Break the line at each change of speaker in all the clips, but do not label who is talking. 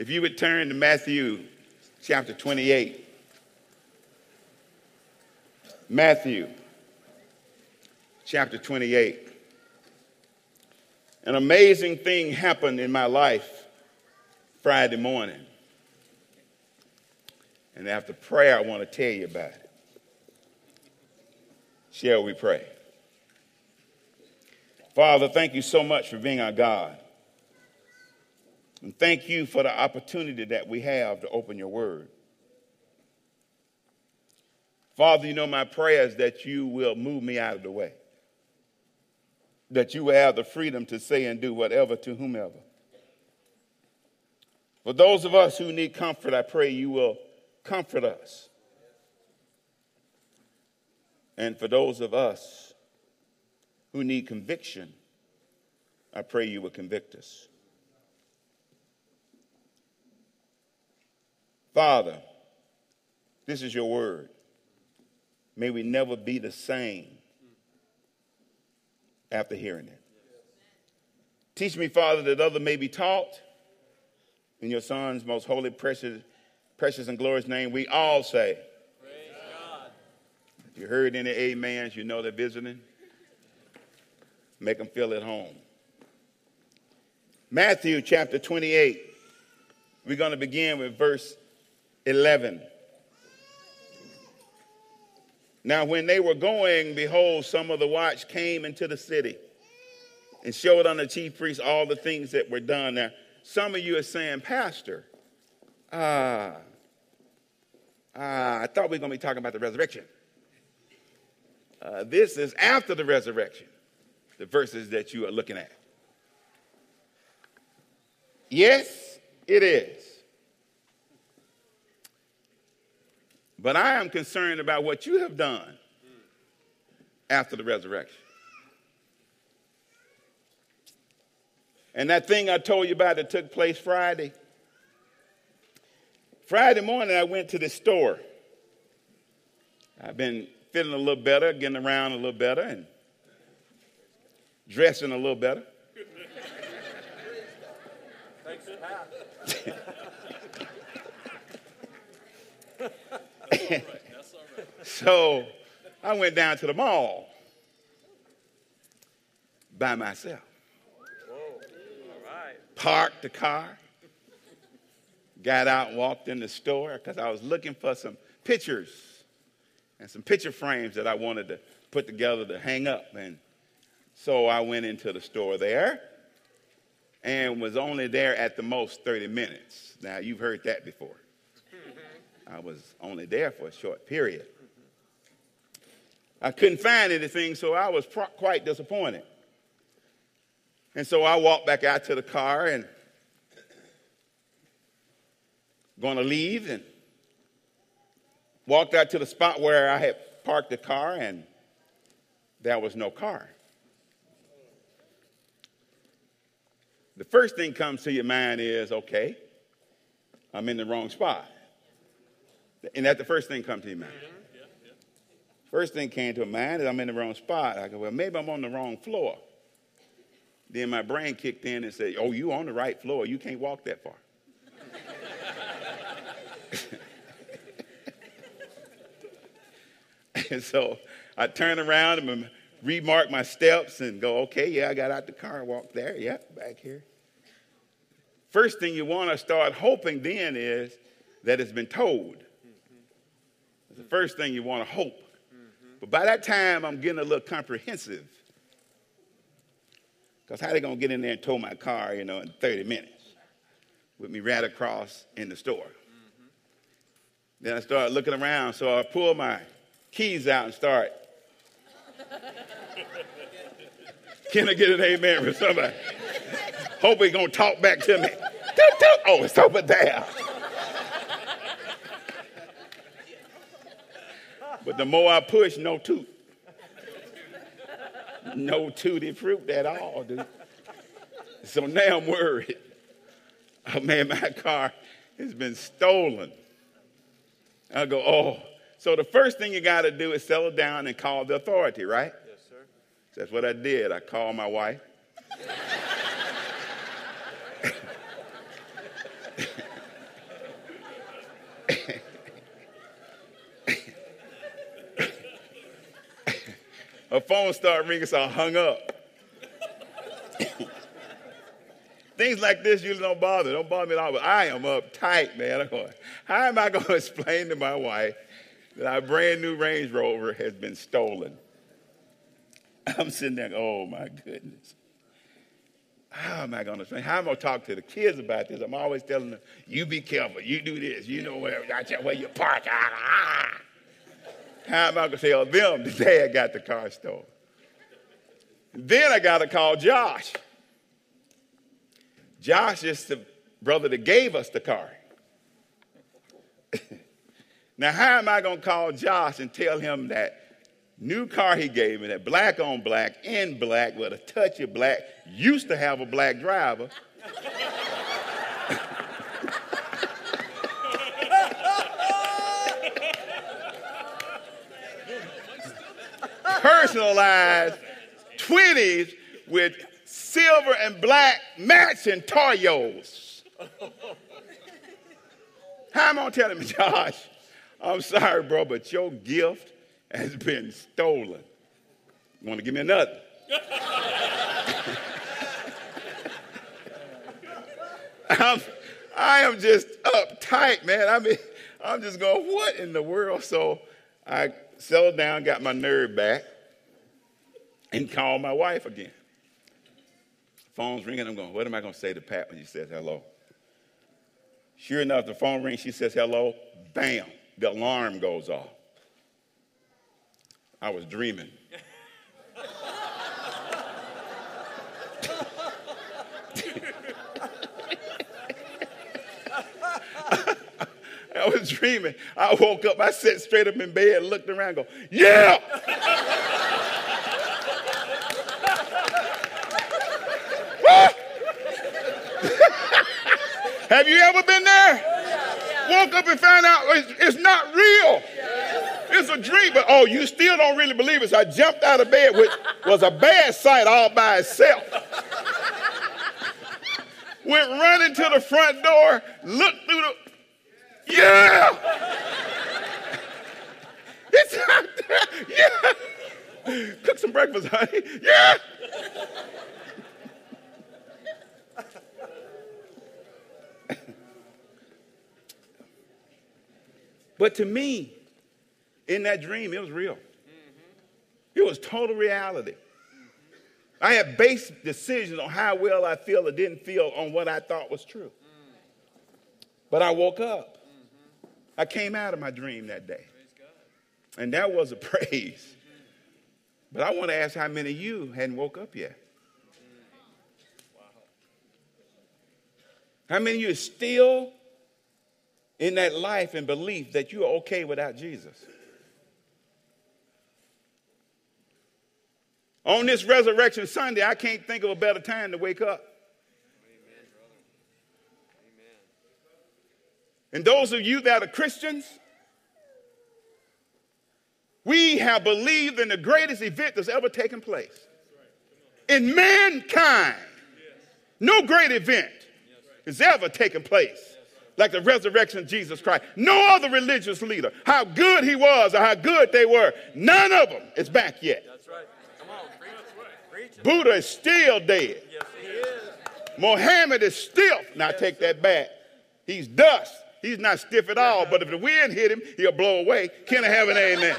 If you would turn to Matthew chapter 28. Matthew chapter 28. An amazing thing happened in my life Friday morning. And after prayer, I want to tell you about it. Shall we pray? Father, thank you so much for being our God. And thank you for the opportunity that we have to open your word. Father, you know my prayer is that you will move me out of the way. That you will have the freedom to say and do whatever to whomever. For those of us who need comfort, I pray you will comfort us. And for those of us who need conviction, I pray you will convict us. Father, this is your word. May we never be the same after hearing it. Teach me, Father, that others may be taught. In your Son's most holy, precious, and glorious name, we all say, praise God. If you heard any amens, you know they're visiting. Make them feel at home. Matthew chapter 28. We're going to begin with verse 11. Now, when they were going, behold, some of the watch came into the city and showed unto the chief priests all the things that were done. Now, some of you are saying, Pastor, I thought we were going to be talking about the resurrection. This is after the resurrection, the verses that you are looking at. Yes, it is. But I am concerned about what you have done after the resurrection. And that thing I told you about that took place Friday. Friday morning, I went to the store. I've been feeling a little better, getting around a little better, and dressing a little better. Thanks for that. So I went down to the mall by myself. Whoa. All right. Parked the car, got out and walked in the store because I was looking for some pictures and some picture frames that I wanted to put together to hang up. And so I went into the store there and was only there at the most 30 minutes. Now, you've heard that before. I was only there for a short period. I couldn't find anything, so I was quite disappointed. And so I walked back out to the car and going to leave and walked out to the spot where I had parked the car, and there was no car. The first thing comes to your mind is, okay, I'm in the wrong spot. And that's the first thing comes to your mind. First thing came to my mind is I'm in the wrong spot. I go, well, maybe I'm on the wrong floor. Then my brain kicked in and said, oh, you on the right floor. You can't walk that far. And so I turned around and remarked my steps and go, okay, yeah, I got out the car and walked there. Yeah, back here. First thing you want to start hoping then is that it's been told. It's the first thing you want to hope. But by that time, I'm getting a little comprehensive. Because how they going to get in there and tow my car, in 30 minutes with me right across in the store? Then I started looking around, so I pulled my keys out and start. Can I get an amen from somebody? Hope he's going to talk back to me. Oh, it's over there. But the more I push, no toot. No tutti fruit at all, dude. So now I'm worried. Oh, man, my car has been stolen. I go, oh. So the first thing you got to do is settle down and call the authority, right?
Yes, sir.
That's what I did. I called my wife. Her phone started ringing, so I hung up. Things like this usually don't bother me at all, but I am uptight, man. How am I going to explain to my wife that our brand new Range Rover has been stolen? I'm sitting there, oh my goodness. How am I going to explain? How am I going to talk to the kids about this? I'm always telling them, you be careful, you do this, you know where you park. How am I going to tell them the dad got the car stolen? Then I got to call Josh. Josh is the brother that gave us the car. Now, how am I going to call Josh and tell him that new car he gave me, that black on black, in black, with a touch of black, used to have a black driver? Personalized 20s with silver and black matching Toyos. How am I going to tell him, Josh, I'm sorry, bro, but your gift has been stolen. You want to give me another? I am just uptight, man. I mean, I'm just going, what in the world? So I settled down, got my nerve back, and called my wife again. Phone's ringing. I'm going, what am I going to say to Pat when she says hello? Sure enough, the phone rings. She says hello. Bam, the alarm goes off. I was dreaming. I was dreaming. I woke up. I sat straight up in bed, looked around, and go, yeah! Have you ever been there? Woke up and found out it's not real. It's a dream. But, oh, you still don't really believe it. So I jumped out of bed, which was a bad sight all by itself. Went running to the front door, looked through the... Yeah! It's out there. Yeah! Cook some breakfast, honey. Yeah! But to me, in that dream, it was real. It was total reality. I had based decisions on how well I feel or didn't feel on what I thought was true. But I woke up. I came out of my dream that day. And that was a praise. But I want to ask how many of you hadn't woke up yet? How many of you are still in that life and belief that you are okay without Jesus? On this Resurrection Sunday, I can't think of a better time to wake up. Amen, brother. Amen. And those of you that are Christians, we have believed in the greatest event that's ever taken place. In mankind, no great event has ever taken place like the resurrection of Jesus Christ. No other religious leader, how good he was or how good they were, none of them is back yet.
That's right. Come on, preach.
Buddha is still dead.
Yes, he is.
Muhammad is stiff. Now take that back. He's dust. He's not stiff at all, but if the wind hit him, he'll blow away. Can I have an amen?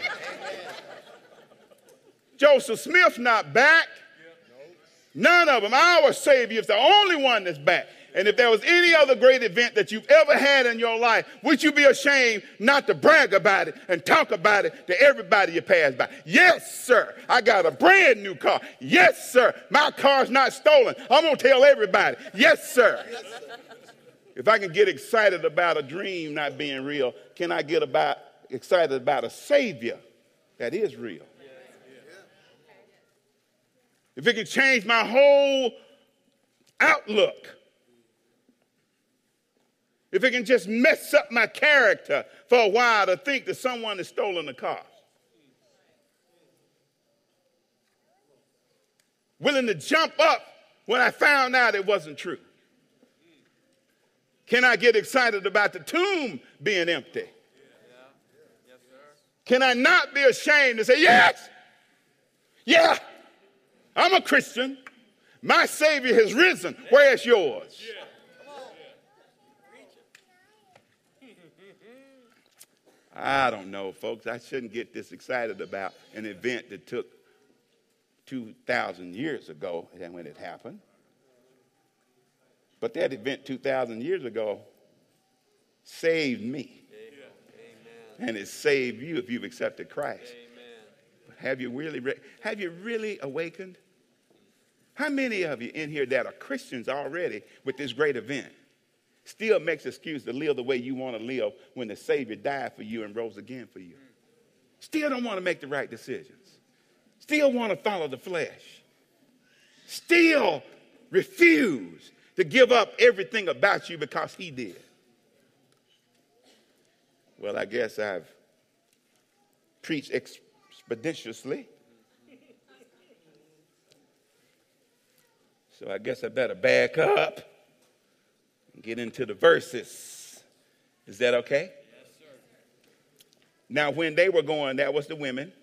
Joseph Smith's not back. None of them. Our Savior is the only one that's back. And if there was any other great event that you've ever had in your life, would you be ashamed not to brag about it and talk about it to everybody you pass by? Yes, sir. I got a brand new car. Yes, sir. My car's not stolen. I'm going to tell everybody. Yes, sir. If I can get excited about a dream not being real, can I get excited about a Savior that is real? If it can change my whole outlook, if it can just mess up my character for a while to think that someone has stolen the car. Willing to jump up when I found out it wasn't true. Can I get excited about the tomb being empty?
Yes, sir.
Can I not be ashamed to say, yes, Yeah, I'm a Christian. My Savior has risen. Where's yours?
Yeah. Come on. Preach it.
I don't know, folks. I shouldn't get this excited about an event that took 2,000 years ago than when it happened. But that event 2,000 years ago saved me.
Amen.
And it saved you if you've accepted Christ.
Amen.
Have you really awakened? How many of you in here that are Christians already with this great event still makes excuse to live the way you want to live when the Savior died for you and rose again for you? Still don't want to make the right decisions. Still want to follow the flesh. Still refuse to give up everything about you because he did. Well, I guess I've preached expeditiously. So I guess I better back up and get into the verses. Is that okay?
Yes, sir.
Now, when they were going, that was the women.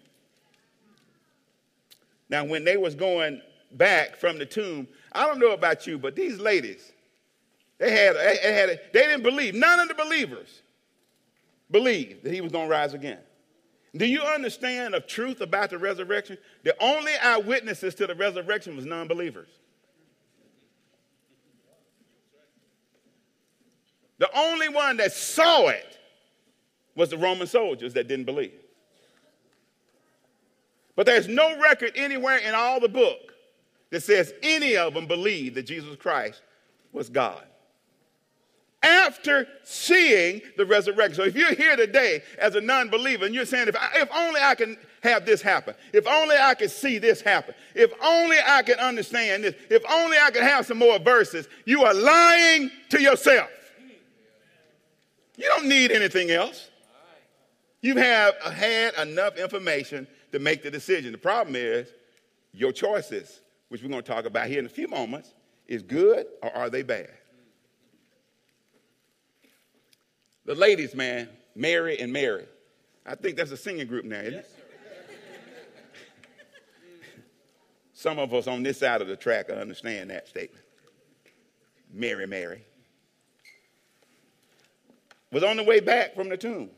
Now, when they was going back from the tomb, I don't know about you, but these ladies, they didn't believe. None of the believers believed that he was going to rise again. Do you understand the truth about the resurrection? The only eyewitnesses to the resurrection was non-believers. The only one that saw it was the Roman soldiers that didn't believe. But there's no record anywhere in all the book that says any of them believed that Jesus Christ was God after seeing the resurrection. So if you're here today as a non-believer and you're saying, if only I can have this happen, if only I could see this happen, if only I could understand this, if only I could have some more verses, you are lying to yourself. You don't need anything else. You have had enough information to make the decision. The problem is your choices, which we're going to talk about here in a few moments, is good or are they bad? The ladies, man, Mary and Mary. I think that's a singing group now, isn't it? Some of us on this side of the track understand that statement. Mary, Mary. Was on the way back from the tomb.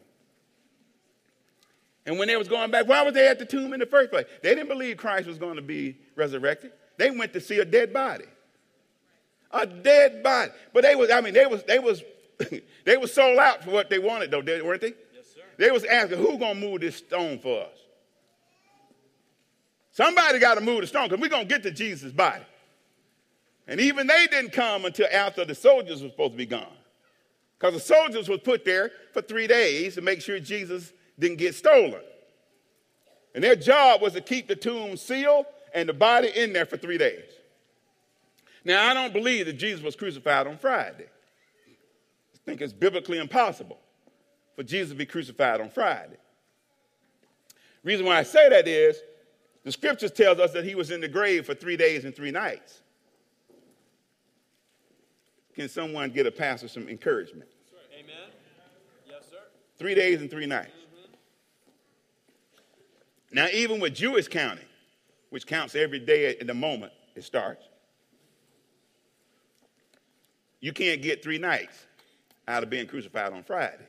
And when they was going back, why was they at the tomb in the first place? They didn't believe Christ was going to be resurrected. They went to see a dead body. A dead body. But they was sold out for what they wanted, though, weren't they?
Yes, sir.
They was asking, who's going to move this stone for us? Somebody got to move the stone because we're going to get to Jesus' body. And even they didn't come until after the soldiers were supposed to be gone. Because the soldiers was put there for 3 days to make sure Jesus didn't get stolen. And their job was to keep the tomb sealed and the body in there for 3 days. Now, I don't believe that Jesus was crucified on Friday. I think it's biblically impossible for Jesus to be crucified on Friday. Reason why I say that is the scriptures tells us that he was in the grave for 3 days and 3 nights. Can someone get a pastor some encouragement?
Amen. Yes, sir.
3 days and 3 nights. Mm-hmm. Now, even with Jewish counting, which counts every day at the moment it starts, you can't get 3 nights out of being crucified on Friday.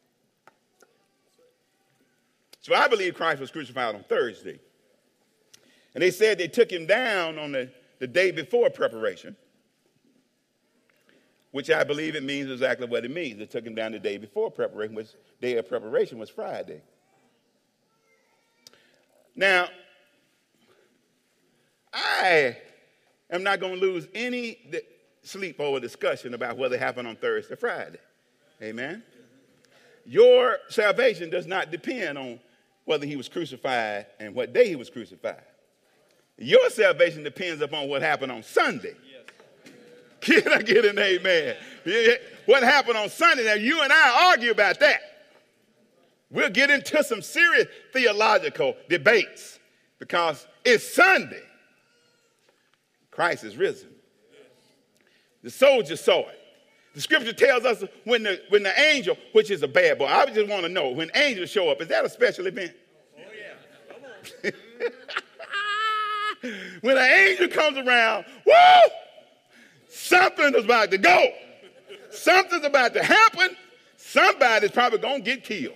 So I believe Christ was crucified on Thursday. And they said they took him down on the day before preparation, which I believe it means exactly what it means. They took him down the day before preparation, which day of preparation was Friday. Now, I am not going to lose any sleep over discussion about whether it happened on Thursday or Friday. Amen? Your salvation does not depend on whether he was crucified and what day he was crucified. Your salvation depends upon what happened on Sunday. Can I get an amen? What happened on Sunday? Now, you and I argue about that. We'll get into some serious theological debates because it's Sunday. Christ is risen. The soldiers saw it. The scripture tells us when the angel, which is a bad boy, I just want to know, when angels show up, is that a special event?
Oh, yeah. Come on.
When an angel comes around, woo! Something is about to go. Something's about to happen. Somebody's probably going to get killed.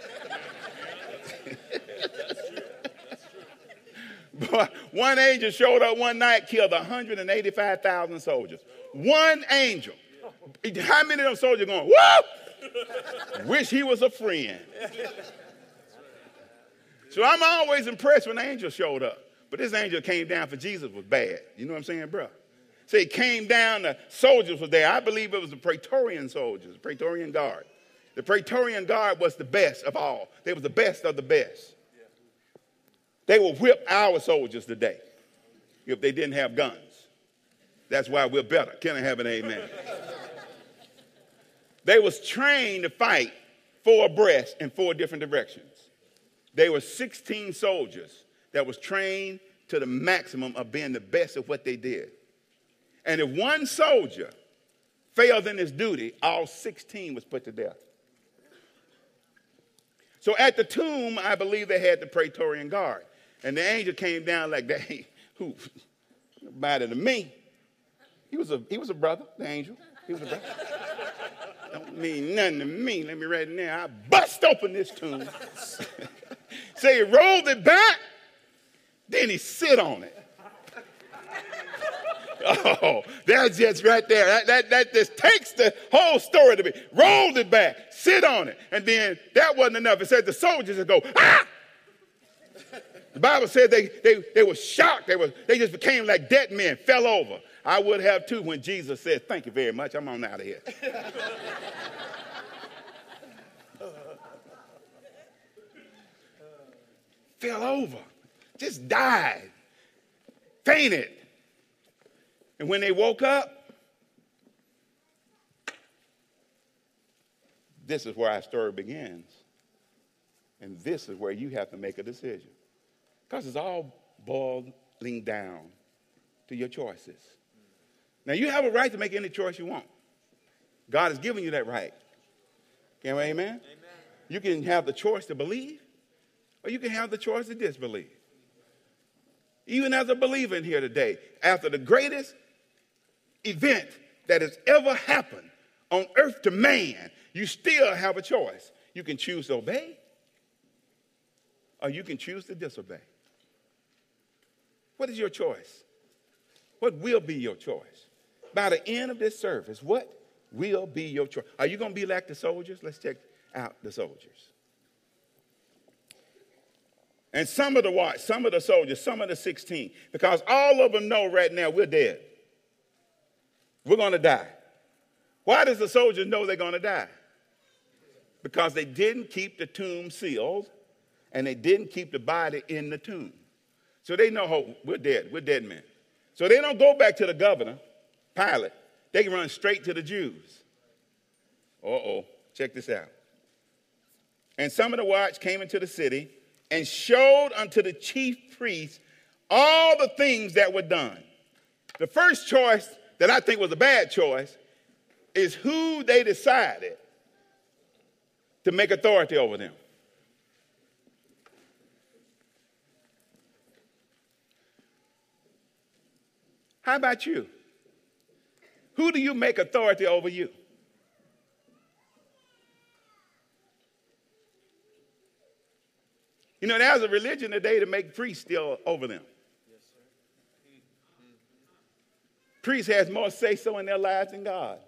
But one angel showed up one night, killed 185,000 soldiers. One angel. How many of them soldiers going, woo! Wish he was a friend. So I'm always impressed when angels showed up. But this angel came down for Jesus was bad. You know what I'm saying, bro? So he came down, the soldiers were there. I believe it was the Praetorian soldiers, the Praetorian Guard. The Praetorian Guard was the best of all. They was the best of the best. They will whip our soldiers today if they didn't have guns. That's why we're better. Can I have an amen? They was trained to fight 4 abreast in 4 different directions. They were 16 soldiers that was trained to the maximum of being the best at what they did. And if one soldier failed in his duty, all 16 was put to death. So at the tomb, I believe they had the Praetorian Guard. And the angel came down like that. Who? Nobody to me. He was a brother, the angel. He was a brother. Don't mean nothing to me. Let me write it down. I bust open this tomb. So he rolled it back. Then he sit on it. Oh, that's just right there. That just takes the whole story to me. Rolled it back, sit on it. And then that wasn't enough. It said the soldiers would go, ah! The Bible said they were shocked. They just became like dead men, fell over. I would have too when Jesus said, thank you very much. I'm on out of here. Fell over. Just died. Fainted. And when they woke up, this is where our story begins. And this is where you have to make a decision. Because it's all boiling down to your choices. Now, you have a right to make any choice you want. God has given you that right. Can we, amen? Amen? You can have the choice to believe, or you can have the choice to disbelieve. Even as a believer in here today, after the greatest event that has ever happened on earth to man, you still have a choice. You can choose to obey, or you can choose to disobey. What is your choice? What will be your choice? By the end of this service, what will be your choice? Are you going to be like the soldiers? Let's check out the soldiers. And some of the soldiers, some of the 16, because all of them know right now we're dead. We're going to die. Why does the soldiers know they're going to die? Because they didn't keep the tomb sealed, and they didn't keep the body in the tomb. So they know, oh, we're dead men. So they don't go back to the governor, Pilate. They can run straight to the Jews. Check this out. And some of the watch came into the city and showed unto the chief priests all the things that were done. The first choice that I think was a bad choice is who they decided to make authority over them. How about you? Who do you make authority over you? You know, there's a religion today to make priests still over them. Yes, sir. Priests has more say-so in their lives than God.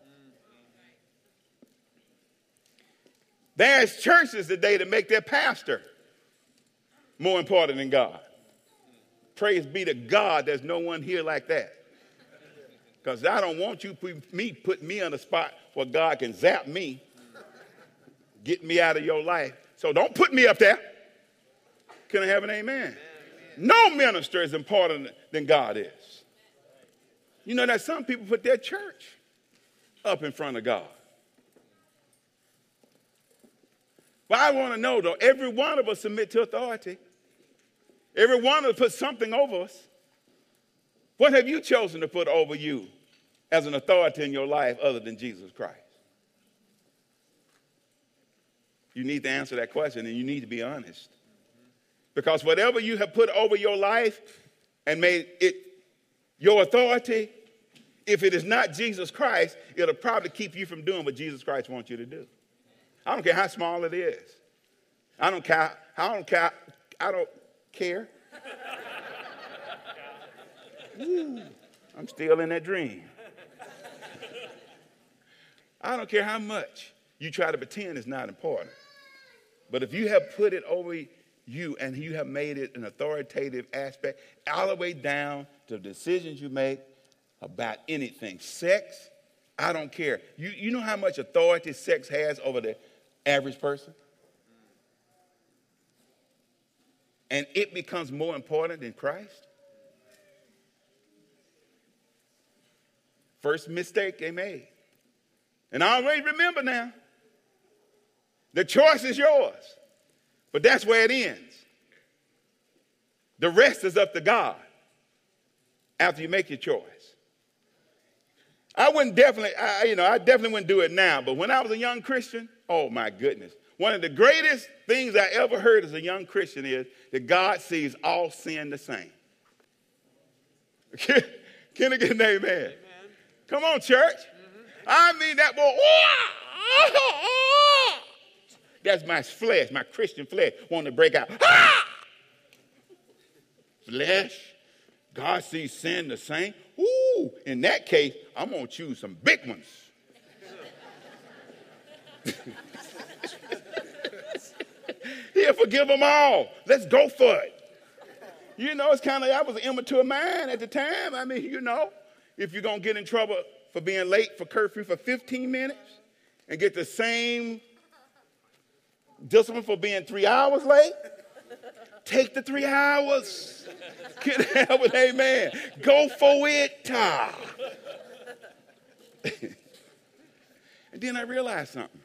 There's churches today that make their pastor more important than God. Praise be to God, there's no one here like that. Because I don't want you put me on the spot where God can zap me, get me out of your life. So don't put me up there. Can I have an amen? Amen. No minister is important than God is. You know that some people put their church up in front of God. Well, I want to know, though, every one of us submit to authority. Every one of us put something over us. What have you chosen to put over you as an authority in your life other than Jesus Christ? You need to answer that question, and you need to be honest. Because whatever you have put over your life and made it your authority, if it is not Jesus Christ, it'll probably keep you from doing what Jesus Christ wants you to do. I don't care how small it is. I don't care. Ooh, I'm still in that dream. I don't care how much you try to pretend it's not important. But if you have put it over you and you have made it an authoritative aspect, all the way down to the decisions you make about anything. Sex, I don't care. You know how much authority sex has over the average person? And it becomes more important than Christ? First mistake they made. And I always remember now, the choice is yours. But that's where it ends. The rest is up to God after you make your choice. I definitely wouldn't do it now. But when I was a young Christian, oh my goodness. One of the greatest things I ever heard as a young Christian is that God sees all sin the same. Can I get an amen? Amen. Come on, church. Mm-hmm. I mean that boy. That's my flesh, my Christian flesh, wanting to break out. Flesh. God sees sin the same. Ooh, in that case, I'm going to choose some big ones. He'll forgive them all. Let's go for it. You know, it's kind of, I was an immature man at the time. I mean, you know, if you're going to get in trouble for being late for curfew for 15 minutes and get the same discipline for being 3 hours late, take the 3 hours. Get out with amen. Go for it. And then I realized something.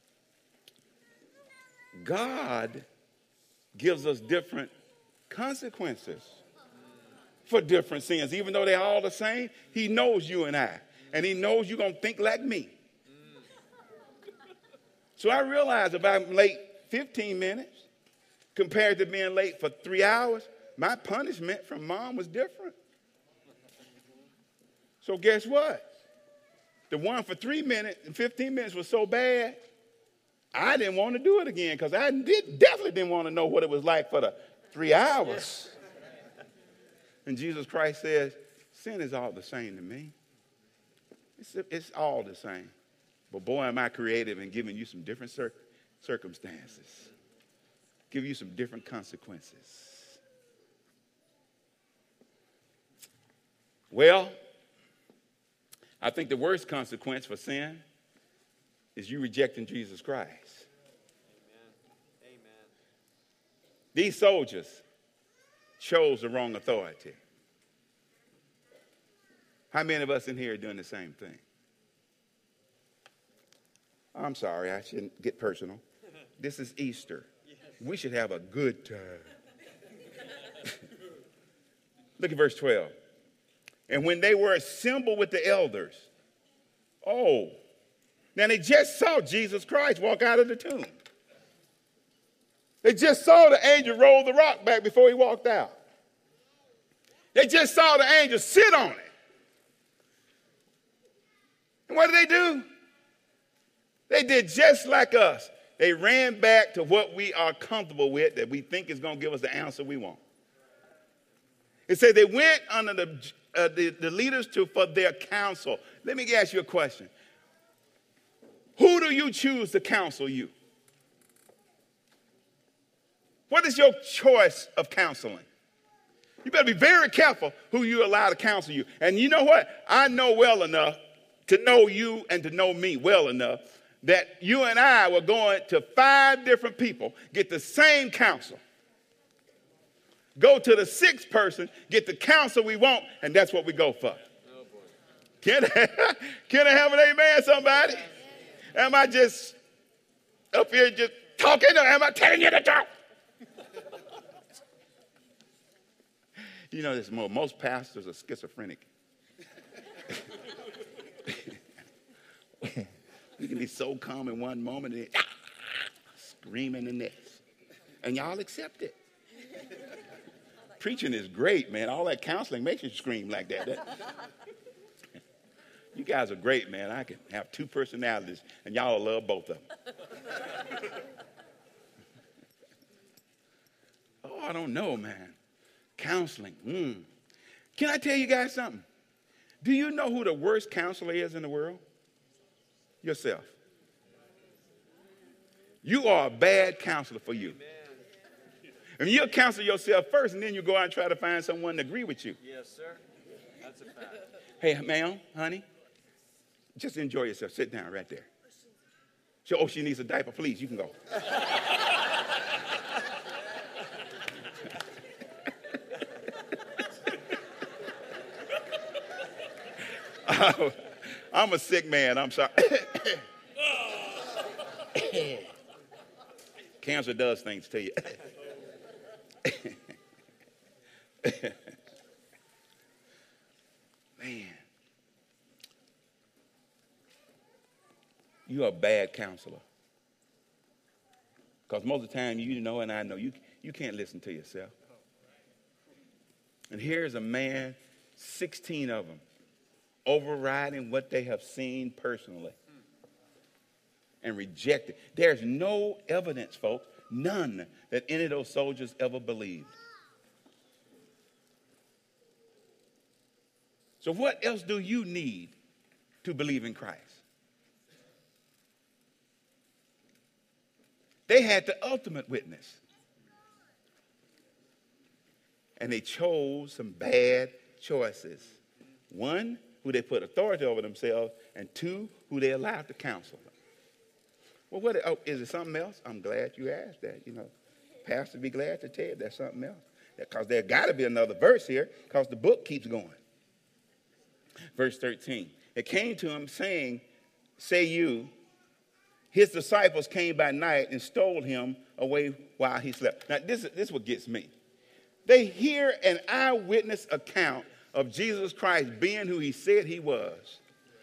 God gives us different consequences for different sins. Even though they're all the same, he knows you and I. And he knows you're going to think like me. So I realized if I'm late 15 minutes compared to being late for 3 hours, my punishment from mom was different. So guess what? The one for 3 minutes and 15 minutes was so bad, I didn't want to do it again because I definitely didn't want to know what it was like for the 3 hours. And Jesus Christ says, sin is all the same to me. It's all the same. But boy, am I creative in giving you some different circumstances. Give you some different consequences. Well, I think the worst consequence for sin is you rejecting Jesus Christ.
Amen. Amen.
These soldiers chose the wrong authority. How many of us in here are doing the same thing? I'm sorry, I shouldn't get personal. This is Easter. Yes. We should have a good time. Look at verse 12. And when they were assembled with the elders, now they just saw Jesus Christ walk out of the tomb. They just saw the angel roll the rock back before he walked out. They just saw the angel sit on it. And what did they do? They did just like us. They ran back to what we are comfortable with that we think is going to give us the answer we want. It said they went under the leaders for their counsel. Let me ask you a question. Who do you choose to counsel you? What is your choice of counseling? You better be very careful who you allow to counsel you. And you know what? I know well enough to know you and to know me well enough that you and I were going to 5 different people, get the same counsel. Go to the 6th person, get the counsel we want, and that's what we go for. Oh, can I have an amen, somebody? Am I just up here just talking, or am I telling you the truth? You know, most pastors are schizophrenic. We can be so calm in one moment and screaming the next. And y'all accept it. preaching is great, man. All that counseling makes you scream like that. You guys are great, man. I can have two personalities, and y'all love both of them. Oh, I don't know, man. Counseling. Can I tell you guys something? Do you know who the worst counselor is in the world? Yourself. You are a bad counselor for you. And you'll counsel yourself first, and then you go out and try to find someone to agree with you.
Yes, sir. That's a fact.
Hey, ma'am, honey, just enjoy yourself. Sit down right there. She needs a diaper. Please, you can go. I'm a sick man. I'm sorry. Cancer does things to you. Man, you're a bad counselor. Because most of the time, you know and I know, you can't listen to yourself. And here's a man, 16 of them, overriding what they have seen personally and rejected. There's no evidence, folks, none, that any of those soldiers ever believed. So what else do you need to believe in Christ? They had the ultimate witness. And they chose some bad choices. One, who they put authority over themselves, and two, who they allowed to counsel them. Well, is it something else? I'm glad you asked that. Pastor be glad to tell you there's something else. Because there got to be another verse here, because the book keeps going. Verse 13. It came to him saying, say you, his disciples came by night and stole him away while he slept. Now, this is what gets me. They hear an eyewitness account of Jesus Christ being who he said he was.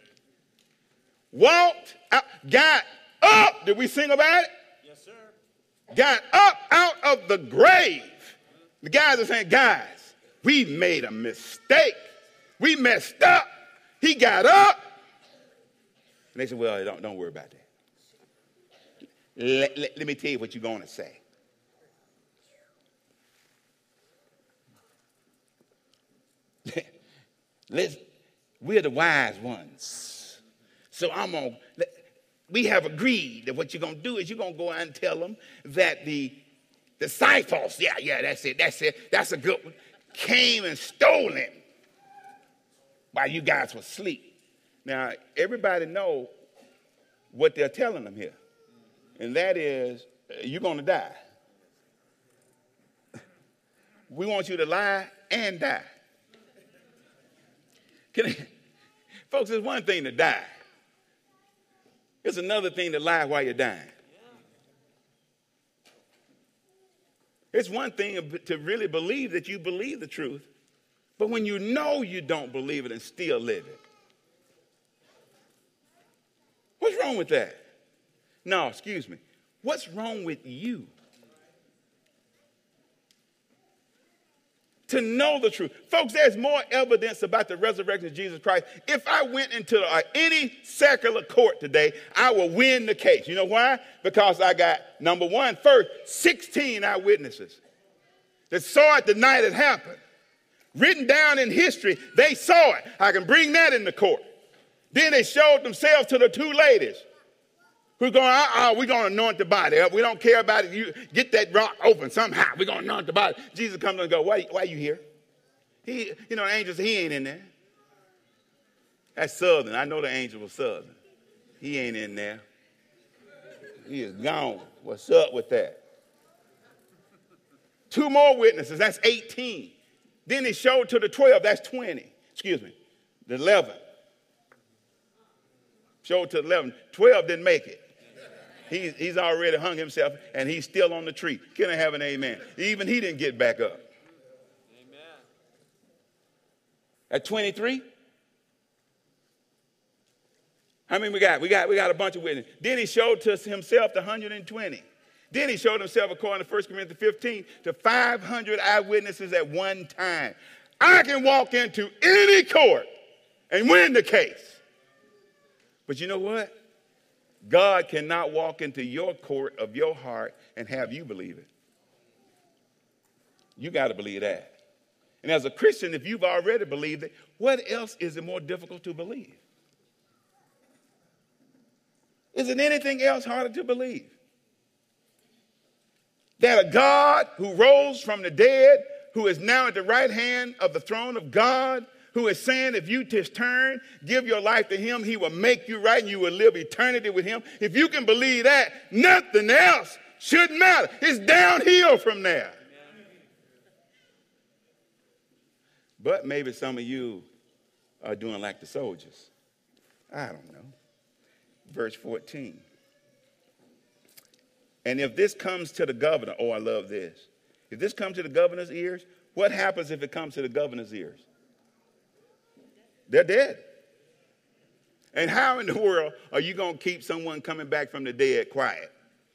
Walked out, got up. Did we sing about it?
Yes, sir.
Got up out of the grave. The guys are saying, guys, we made a mistake. We messed up. He got up. And they said, well, don't worry about that. Let me tell you what you're going to say. We're the wise ones. So we have agreed that what you're going to do is you're going to go out and tell them that the disciples, that's a good one, came and stole him while you guys were asleep. Now, everybody know what they're telling them here. And that is, you're going to die. We want you to lie and die. Folks, it's one thing to die. It's another thing to lie while you're dying. It's one thing to really believe that you believe the truth, but when you know you don't believe it and still live it. What's wrong with that? No, excuse me. What's wrong with you? To know the truth. Folks, there's more evidence about the resurrection of Jesus Christ. If I went into any secular court today, I will win the case. You know why? Because I got, number one, first, 16 eyewitnesses that saw it the night it happened. Written down in history, they saw it. I can bring that into court. Then they showed themselves to the two ladies. We're going to anoint the body. We don't care about it. You get that rock open somehow. We're going to anoint the body. Jesus comes and goes, why are you here? The angel said, he ain't in there. That's Southern. I know the angel was Southern. He ain't in there. He is gone. What's up with that? Two more witnesses. That's 18. Then he showed to the 12. That's 20. Excuse me. The 11. Showed to 11. 12 didn't make it. He's already hung himself, and he's still on the tree. Can I have an amen? Even he didn't get back up.
Amen.
At 23? How many we got? We got a bunch of witnesses. Then he showed to himself the 120. Then he showed himself, according to 1 Corinthians 15, to 500 eyewitnesses at one time. I can walk into any court and win the case. But you know what? God cannot walk into your court of your heart and have you believe it. You got to believe that. And as a Christian, if you've already believed it, what else is it more difficult to believe? Isn't anything else harder to believe? That a God who rose from the dead, who is now at the right hand of the throne of God, who is saying if you just turn, give your life to him, he will make you right and you will live eternity with him. If you can believe that, nothing else should matter. It's downhill from there. But maybe some of you are doing like the soldiers. I don't know. Verse 14. And if this comes to the governor, oh, I love this. If this comes to the governor's ears, what happens if it comes to the governor's ears? They're dead. And how in the world are you going to keep someone coming back from the dead quiet?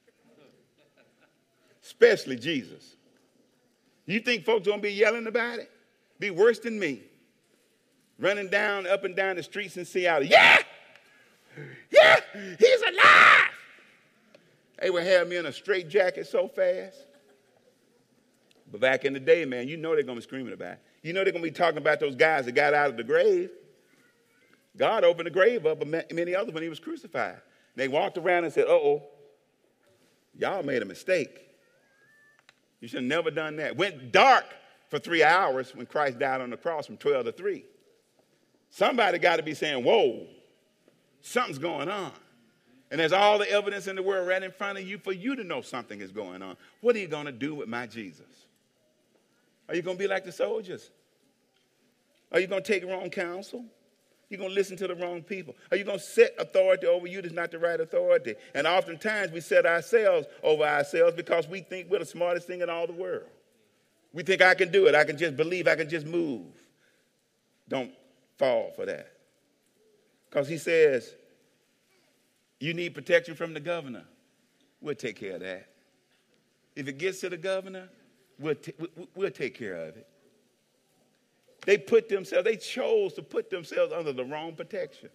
Especially Jesus. You think folks going to be yelling about it? Be worse than me. Running up and down the streets in Seattle. Yeah! Yeah! He's alive! They would have me in a straitjacket so fast. But back in the day, man, you know they're going to be screaming about it. You know they're going to be talking about those guys that got out of the grave. God opened the grave up, but many others when he was crucified. And they walked around and said, uh-oh, y'all made a mistake. You should have never done that. Went dark for 3 hours when Christ died on the cross from 12 to 3. Somebody got to be saying, whoa, something's going on. And there's all the evidence in the world right in front of you for you to know something is going on. What are you going to do with my Jesus? Are you going to be like the soldiers? Are you going to take wrong counsel? You're going to listen to the wrong people. Are you going to set authority over you that's not the right authority? And oftentimes we set ourselves over ourselves because we think we're the smartest thing in all the world. We think I can do it. I can just believe. I can just move. Don't fall for that. Because he says, you need protection from the governor. We'll take care of that. If it gets to the governor, we'll take care of it. They chose to put themselves under the wrong protection.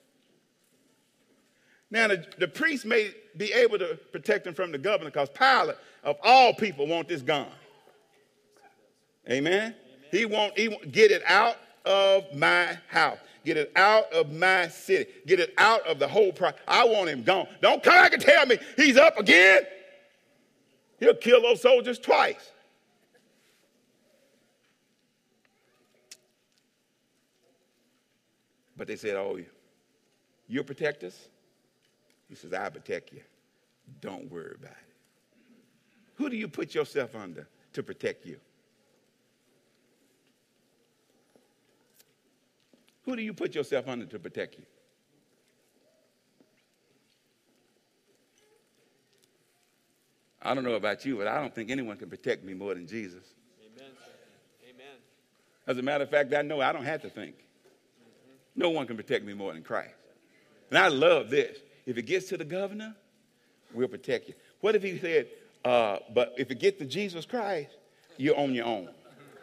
Now, the priest may be able to protect them from the governor because Pilate, of all people, want this gone. Amen? He won't get it out of my house. Get it out of my city. Get it out of the whole process. I want him gone. Don't come back and tell me he's up again. He'll kill those soldiers twice. But they said, oh, you'll protect us? He says, I'll protect you. Don't worry about it. Who do you put yourself under to protect you? Who do you put yourself under to protect you? I don't know about you, but I don't think anyone can protect me more than Jesus.
Amen. Amen.
As a matter of fact, I know I don't have to think. No one can protect me more than Christ. And I love this. If it gets to the governor, we'll protect you. What if he said, but if it gets to Jesus Christ, you're on your own?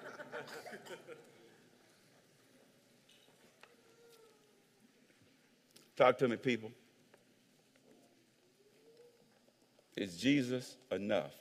Talk to me, people. Is Jesus enough?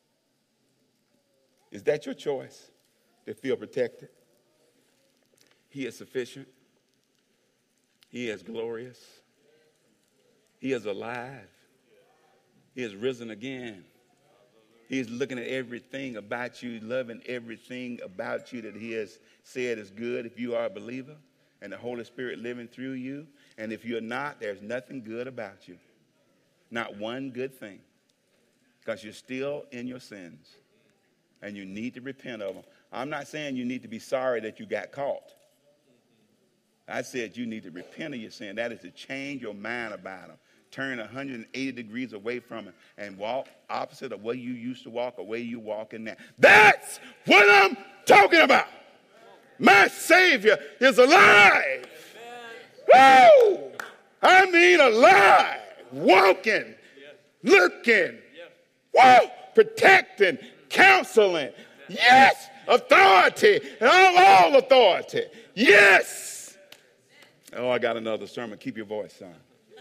Is that your choice to feel protected? He is sufficient. He is glorious. He is alive. He is risen again. He is looking at everything about you, loving everything about you that he has said is good if you are a believer and the Holy Spirit living through you. And if you're not, there's nothing good about you. Not one good thing. Because you're still in your sins. And you need to repent of them. I'm not saying you need to be sorry that you got caught. I said you need to repent of your sin. That is to change your mind about them. Turn 180 degrees away from it and walk opposite of where you used to walk or where you walk in now. That's what I'm talking about. My Savior is alive. Woo! I mean alive. Walking. Looking. Woo! protecting, counseling. Yes, authority, and all authority. Yes. Oh, I got another sermon. Keep your voice, son.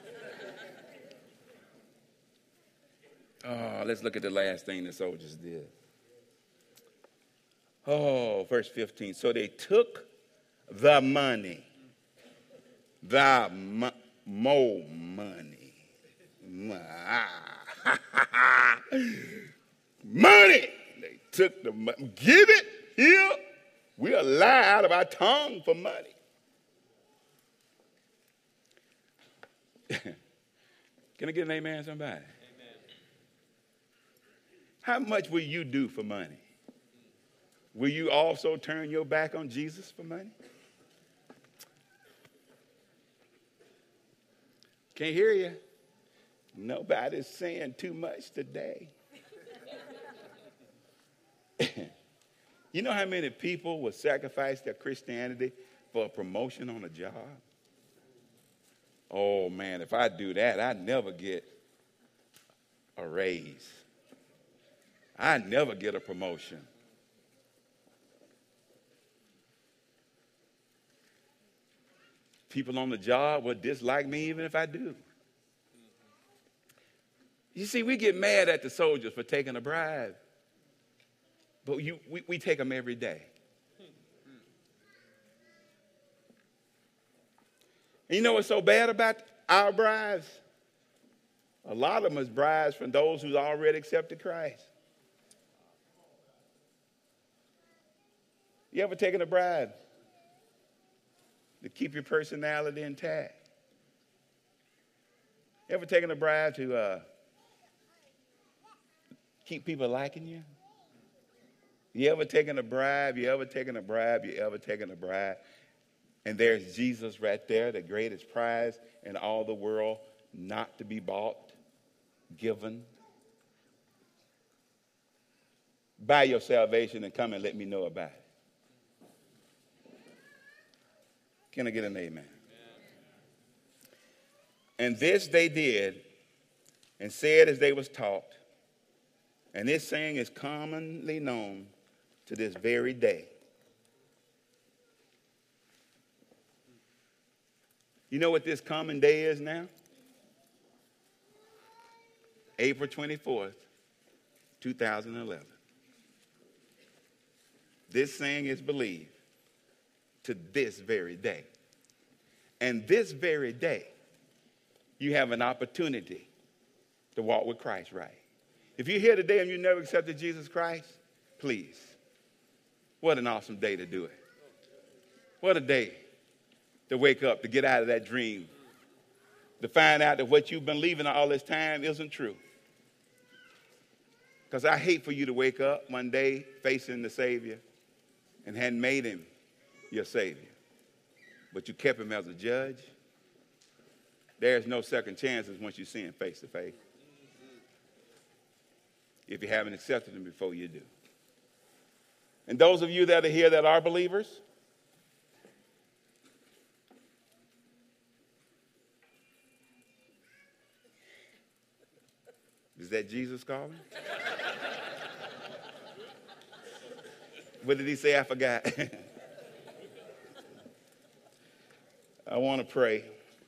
Oh, let's look at the last thing the soldiers did. Oh, verse 15. So they took the money. More money. Money. They took the money. Give it here. We'll lie out of our tongue for money. Can I get an amen, somebody? Amen. How much will you do for money? Will you also turn your back on Jesus for money? Can't hear you. Nobody's saying too much today. You know how many people will sacrifice their Christianity for a promotion on a job? Oh, man, if I do that, I'd never get a raise. I'd never get a promotion. People on the job will dislike me even if I do. You see, we get mad at the soldiers for taking a bribe, but we take them every day. And you know what's so bad about our bribes? A lot of them is bribes from those who's already accepted Christ. You ever taken a bribe to keep your personality intact? You ever taken a bribe to keep people liking you? You ever taken a bribe? And there's Jesus right there, the greatest prize in all the world, not to be bought, given. Buy your salvation and come and let me know about it. Can I get an amen? And this they did and said as they was taught. And this saying is commonly known to this very day. You know what this common day is now? April 24th, 2011. This saying is believed to this very day. And this very day, you have an opportunity to walk with Christ right. If you're here today and you never accepted Jesus Christ, please, what an awesome day to do it. What a day to wake up, to get out of that dream, to find out that what you've been believing all this time isn't true. Because I hate for you to wake up one day facing the Savior and hadn't made him your Savior, but you kept him as a judge. There's no second chances once you see him face to face, if you haven't accepted him before you do. And those of you that are here that are believers, is that Jesus calling? What did he say? I forgot. I want to pray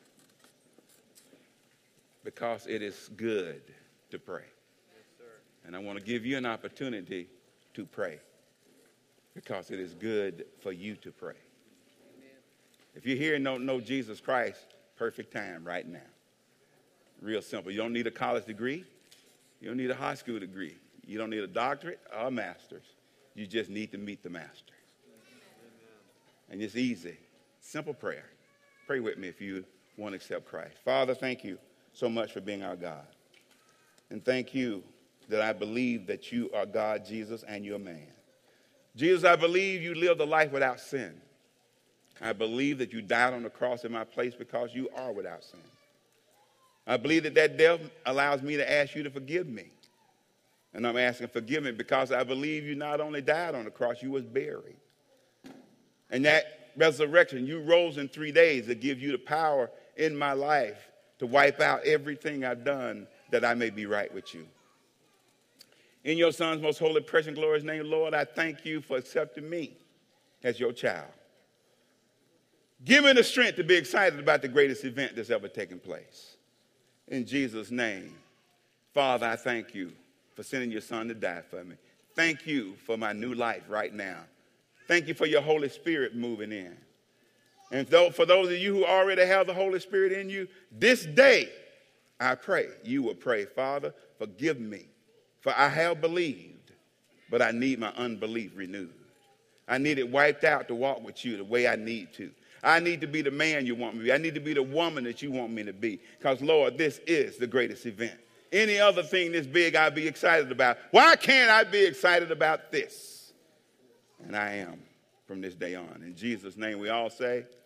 because it is good to pray. Yes, sir. And I want to give you an opportunity to pray because it is good for you to pray. Amen. If you're here and don't know Jesus Christ, perfect time right now. Real simple. You don't need a college degree. You don't need a high school degree. You don't need a doctorate or a master's. You just need to meet the master. Amen. And it's easy. Simple prayer. Pray with me if you want to accept Christ. Father, thank you so much for being our God. And thank you that I believe that you are God, Jesus, and you're man. Jesus, I believe you lived a life without sin. I believe that you died on the cross in my place because you are without sin. I believe that death allows me to ask you to forgive me. And I'm asking forgive me because I believe you not only died on the cross, you was buried. And that resurrection, you rose in 3 days to give you the power in my life to wipe out everything I've done that I may be right with you. In your son's most holy, precious, and glorious name, Lord, I thank you for accepting me as your child. Give me the strength to be excited about the greatest event that's ever taken place. In Jesus' name, Father, I thank you for sending your son to die for me. Thank you for my new life right now. Thank you for your Holy Spirit moving in. And for those of you who already have the Holy Spirit in you, this day, I pray you will pray, Father, forgive me, for I have believed, but I need my unbelief renewed. I need it wiped out to walk with you the way I need to. I need to be the man you want me to be. I need to be the woman that you want me to be. Because, Lord, this is the greatest event. Any other thing this big I'd be excited about. Why can't I be excited about this? And I am from this day on. In Jesus' name we all say,